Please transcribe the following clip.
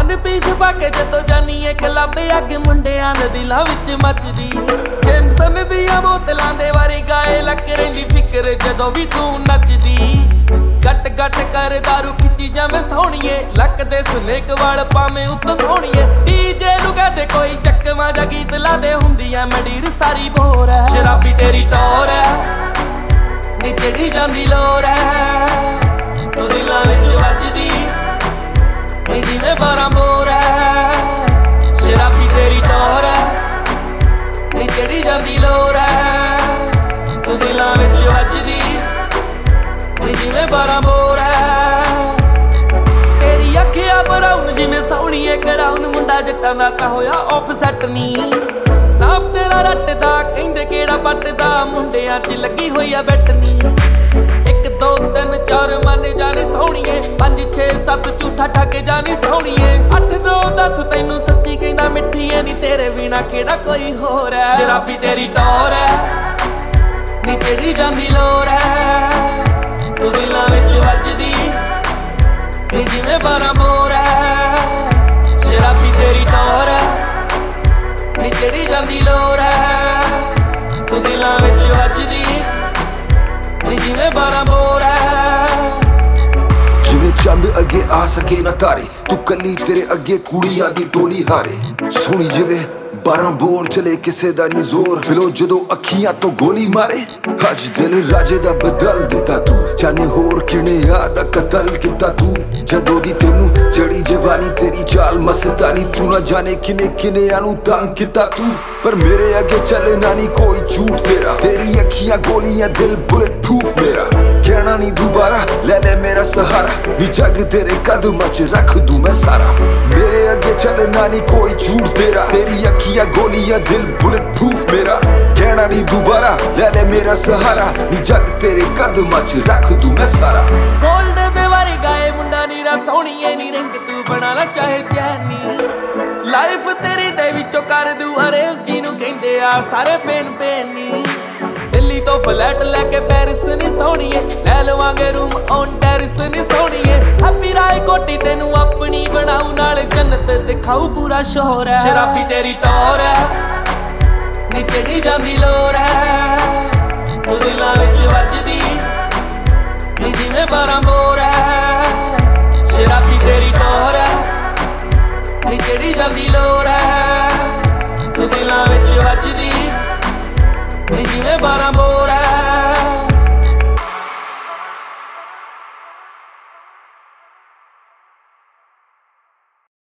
one piece पाके जदों जानी है क्लब अग मुंडियां दे दिलां विच मचदी जेमसन दियां बोतलां दे वारी गाए लग रहिंदी फिकर जदों भी तू नचदी गट गट कर दारू खिची जावे सोहणीए लक दे स्नेक वाल पावे उत्त सोहणीए डीजे नू कहदे कोई चकमा जा गीत ला दे हुंदी ऐ मंडीर सारी बोर है शराबी तेरी टोर है नी चढ़ी जांदी लोर है तू दिलां विच वजदी नी जिवें 12 बोर है शराबी तेरी टोर है नी चढ़ी जांदी लोर है तू दिलां विच वजदी जिवें 12 बोर है तेरी अखियां ब्राउन जिवें सोहणीए कराउन मुंडा जट्टां दा तां होया ऑफसेट नी नाम तेरा रटदा कहंदे केड़ा पटदा मुंडियां च लगी होई आ बैठनी 1 2 3 4 मन जाने सोहणीए 5 6 7 झूठा ठग जानी सोहणीए 8 9 10 तैनू सच्ची कहंदा मिठी ऐ नी तेरे बिना केड़ा कोई होर है शराबी तेरी टोर है नी चढ़ी जांदी लोर है तू दिलां विच वजदी नी जिवें 12 बोर है शराबी तेरी टोर है नी चढ़ी जांदी लोर है तू दिलां विच वजदी नी जिवें 12 बोर है जिवें चंद अगे आ सके ना तारे तू कली तेरे अगे कुड़ियां दी टोली हारे सोहणी जिवें 12 बोर चले किसे दा नी जोर फिलो जदों अखियां तो गोली मारे अज दिल राजे दा बदल दिता तू जाने होर किने आदा कतल किता तू जदों दी तेनू चढ़ी जवानी तेरी चाल मस्तानी तू ना जाने किने किने आनू तंग किता तू पर मेरे अगे चले ना नी कोई झूठ तेरा तेरी अखियां गोलियां दिल बुलेट प्रूफ मेरा कहना नी दोबारा ले ले मेरा सहारा नी जग तेरे कदमां च रख दूं मैं सारा मेरे अगे चले ना नी कोई झूठ तेरा तेरी अखियां गोलियां दिल बुलेट प्रूफ मेरा कहना नी दोबारा ले ले मेरा सहारा नी जग तेरे कदमां च रख दूं मैं सारा गोल्ड दे वारी गाए मुंडा नीरा सोहणीए नी रिंग तू बना ला चाहे चैनी लाइफ तेरी दे विचों कर दूं अरेज जी नू कहंदे आ सारे पेन पेन नी दिल्ली तो फ्लैट लेके पेरिस नी सोहणीए ले लवांगे रूम ऑन टेरिस नी सोहणीए हैप्पी राय कोटी तेनू अपनी बनाऊ नाल जन्नत दिखाऊ पूरा शोर है शराबी तेरी टोर है नी चढ़ी जांदी लोर है तू दिलां विच वजदी नी जिवें 12 बोर है शराबी तेरी टोर है नी चढ़ी जांदी लोर है तू दिलां विच वजदी नी जिवें 12 बोर